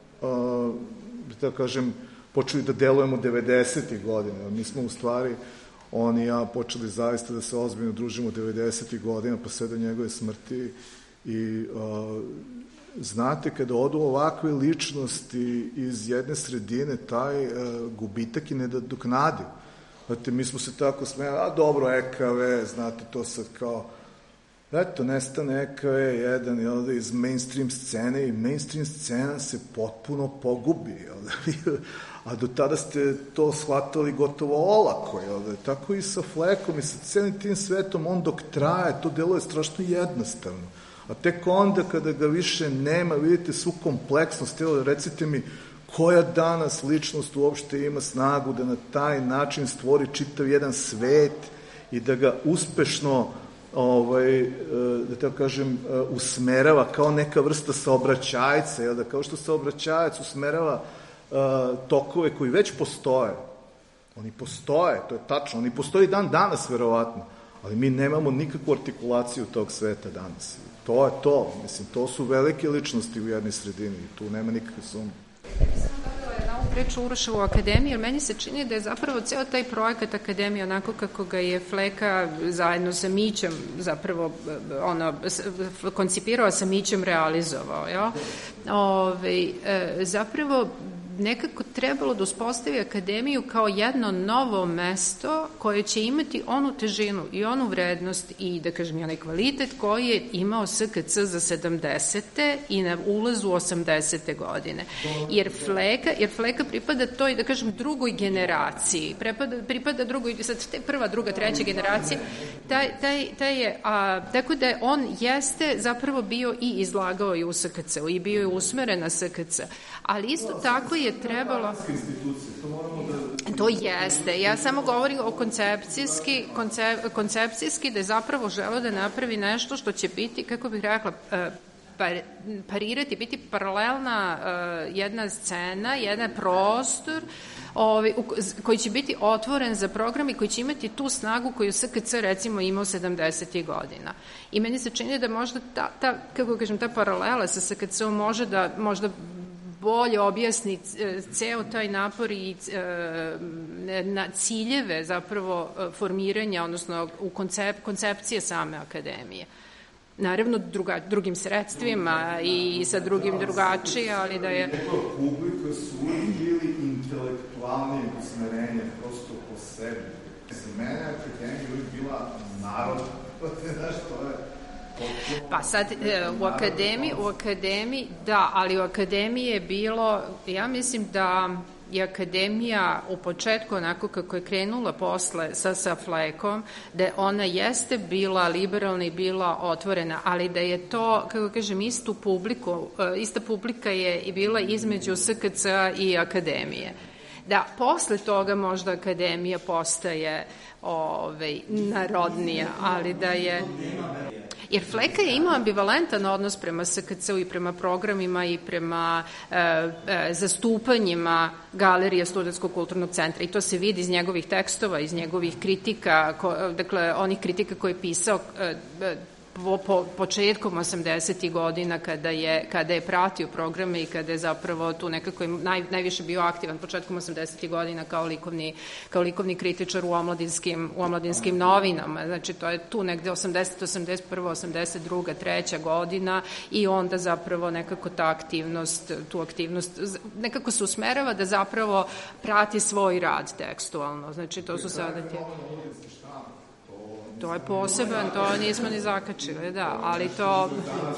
da kažem, počeli da delujemo 90. godina. Mi smo u stvari, on i ja, počeli zaista da se ozbiljno družimo 90. godina, pa sve do njegove smrti. I znate, kada odu ovakve ličnosti iz jedne sredine, taj gubitak je nedoknadiv. Znate, mi smo se tako smijali, dobro, EKV, znate, to sad kao, eto, nestane EKV jedan, iz mainstream scene, i mainstream scena se potpuno pogubi, a do tada ste to shvatali gotovo olako, tako i sa Fleckom i sa celim tim svetom, on dok traje, to deluje strašno jednostavno. A tek onda, kada ga više nema, vidite svu kompleksnost, recite mi, koja danas ličnost uopšte ima snagu da na taj način stvori čitav jedan svet i da ga uspešno, da tako kažem, usmerava kao neka vrsta saobraćajca, da kao što saobraćajac usmerava tokove koji već postoje. Oni postoje, to je tačno, oni postoji dan danas, verovatno, ali mi nemamo nikakvu artikulaciju tog sveta danas. To je to, mislim, to su velike ličnosti u jednoj sredini i tu nema nikakve sumnje. Na ovu priču Uroševu akademiju, jer meni se čini da je zapravo ceo taj projekat akademije, onako kako ga je Fleka zajedno sa Mićem zapravo koncipirao, sa Mićem realizovao. Zapravo nekako trebalo da uspostavi akademiju kao jedno novo mesto koje će imati onu težinu i onu vrednost i, da kažem, i onaj kvalitet koji je imao SKC za 70. i na ulazu 80. godine. Jer Fleka pripada toj, da kažem, drugoj generaciji. Pripada drugoj, sad te prva, druga, treća generacija. Tako da on jeste zapravo bio i izlagao i u SKC-u i bio je usmeren na SKC. Ali isto tako je trebalo... To jeste. Ja samo govorim o koncepcijski da je zapravo želeo da napravi nešto što će biti, kako bih rekla, parirati, biti paralelna jedna scena, jedan prostor koji će biti otvoren za program i koji će imati tu snagu koju SKC recimo imao 70. godina. I meni se čini da možda ta paralela sa SKC-om možda bolje objasni ceo taj napor i na ciljeve zapravo formiranja, odnosno u koncepcije same akademije. Naravno, drugim sredstvima i sa drugim drugačije, ali da je... Publika su ili intelektualnim usmerenjem, prosto po sebi. Za mene akademija je bila narod, znaš, to je... Pa sad, u akademiji, da, ali u akademiji je bilo, ja mislim da je akademija u početku, onako kako je krenula posle sa Flekom, da ona jeste bila liberalna i bila otvorena, ali da je to, kako kažem, ista publika je i bila između SKC i akademije. Da posle toga možda akademija postaje narodnija, ali da je... Jer Fleka je imao ambivalentan odnos prema SKC-u i prema programima i prema zastupanjima Galerije Studentskog kulturnog centra. I to se vidi iz njegovih tekstova, iz njegovih kritika, dakle, onih kritika koje je pisao početkom 80. godina kada je pratio programe i kada je zapravo tu nekako najviše bio aktivan početkom 80. godina kao likovni kritičar u omladinskim novinama. Znači, to je tu negde 80. 81. 82. 3. godina i onda zapravo nekako tu aktivnost nekako se usmerava da zapravo prati svoj rad tekstualno. Znači, to su sada te... To je poseban, to nismo ni zakačili, da, ali to...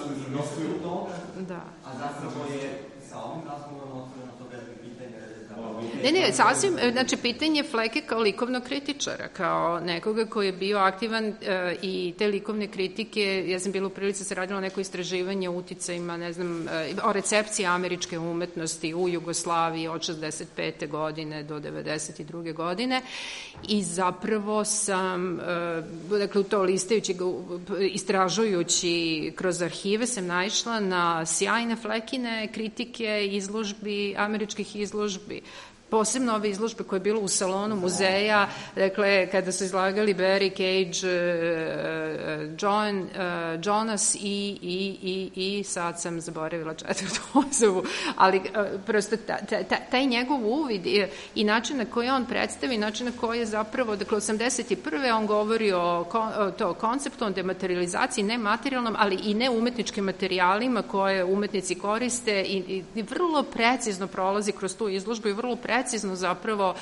Da. A zapravo je sa ovim razgovorom otvoreno to veliko pitanje Ne, sasvim, znači, pitanje Fleke kao likovnog kritičara, kao nekoga koji je bio aktivan i te likovne kritike, ja sam bila u prilici da se radila neko istraživanje o uticajima, ne znam, o recepciji američke umetnosti u Jugoslaviji od 65. godine do 92. godine i zapravo sam, dakle, u to listajući, istražujući kroz arhive sam naišla na sjajne Flekine kritike izložbi, američkih izložbi. Posebno ove izložbe koje je bilo u salonu muzeja, dakle, kada su izlagali Barry, Cage, Jonas i sad sam zaboravila četvrtu osobu, ali prosto taj njegov uvid i način na koji on predstavi, način na koji je zapravo, dakle, 81. on govori o konceptu, dematerializaciji, ne materijalnom, ali i ne umetničkim materijalima koje umetnici koriste i vrlo precizno prolazi kroz tu izložbu i vrlo precizno zapravo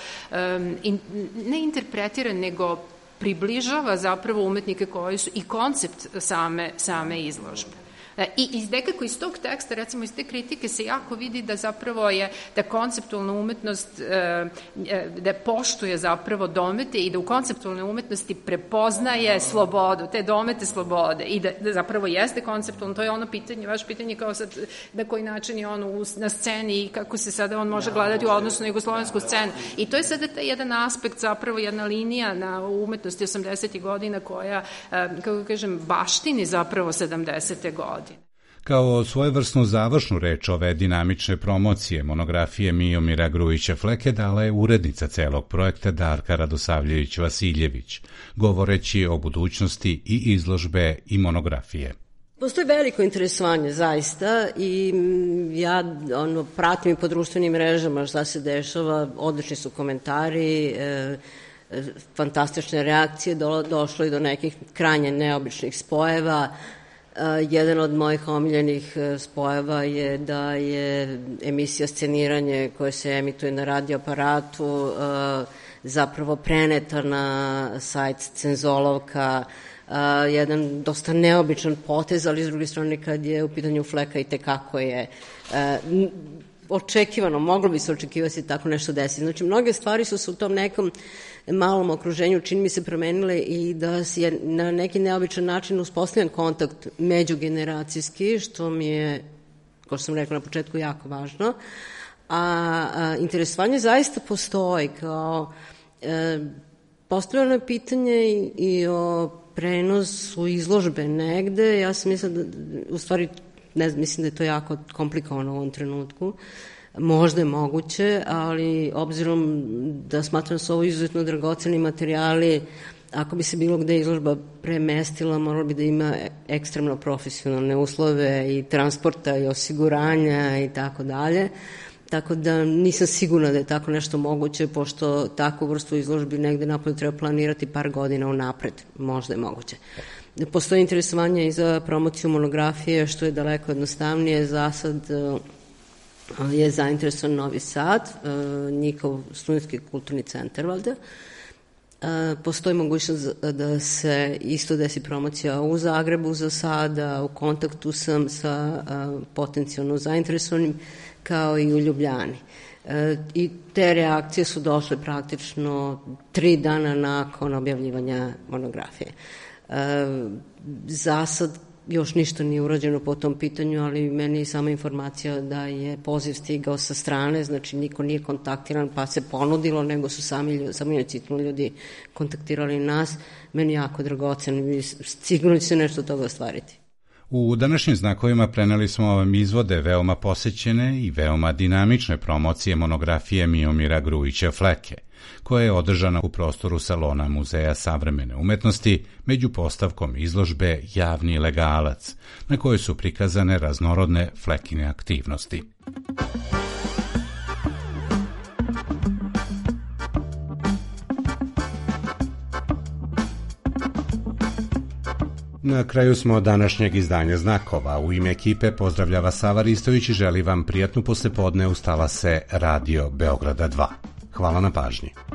ne interpretira, nego približava zapravo umetnike koji su i koncept same izložbe. I nekako iz tog teksta, recimo iz te kritike se jako vidi da zapravo je da konceptualna umetnost da poštuje zapravo domete i da u konceptualnoj umetnosti prepoznaje slobodu, te domete slobode i da zapravo jeste konceptualno, to je ono pitanje, vaše pitanje kao sad na koji način je on na sceni i kako se sada on može gledati u odnosu na jugoslovensku scenu. I to je sada taj jedan aspekt, zapravo jedna linija na umetnosti 80. godina koja, kako kažem, baštini zapravo 70. godine. Kao svojevrsnu završnu reč ove dinamične promocije monografije Miomira Grujića Fleke dala je urednica celog projekta Darka Radosavljević-Vasiljević, govoreći o budućnosti i izložbe i monografije. Postoji veliko interesovanje, zaista, i ja pratim po društvenim mrežama šta se dešava, odlični su komentari, fantastične reakcije, došlo i do nekih krajnje neobičnih spojeva. Jedan od mojih omiljenih spojeva je da je emisija Sceniranje koja se emituje na radioaparatu zapravo preneta na sajt Cenzolovka, jedan dosta neobičan potez, ali s druge strane kad je u pitanju Fleka i tekako je očekivano, moglo bi se očekivati tako nešto desiti. Znači, mnoge stvari su se u tom nekom malom okruženju, čini mi se, promenile i da je na neki neobičan način uspostavljen kontakt međugeneracijski, što mi je, kao što sam rekla na početku, jako važno. A interesovanje zaista postoji, kao postavljeno je pitanje i o prenosu izložbe negde. Ja sam mislila da, u stvari, ne znam, mislim da je to jako komplikovano u ovom trenutku. Možda je moguće, ali obzirom da smatram da su ovo izuzetno dragoceni materijali, ako bi se bilo gde izložba premestila, moralo bi da ima ekstremno profesionalne uslove i transporta i osiguranja i tako dalje. Tako da nisam sigurna da je tako nešto moguće, pošto takvu vrstu izložbi negde napolje treba planirati par godina unapred. Možda je moguće. Postoji interesovanje i za promociju monografije, što je daleko jednostavnije. Za sad je zainteresovan Novi Sad, njihov studentski kulturni centar, valjda. Postoji mogućnost da se isto desi promocija u Zagrebu za sada, u kontaktu sam sa potencijalno zainteresovanim, kao i u Ljubljani. I te reakcije su došle praktično 3 dana nakon objavljivanja monografije. Za sad još ništa nije urađeno po tom pitanju, ali meni je sama informacija da je poziv stigao sa strane, znači niko nije kontaktiran pa se ponudilo, nego su sami ljudi kontaktirali nas. Meni jako dragocen i sigurno će se nešto od toga ostvariti. U današnjim znakovima preneli smo vam izvode veoma posećene i veoma dinamične promocije monografije Miomira Grujića Fleke, koja je održana u prostoru salona Muzeja savremene umetnosti među postavkom izložbe Javni legalac, na kojoj su prikazane raznorodne Flekine aktivnosti. Na kraju smo današnjeg izdanja Znakova. U ime ekipe pozdravlja vas Sava Ristović i želi vam prijatnu poslepodne uz talase Radio Beograda 2. Hvala na pažnji.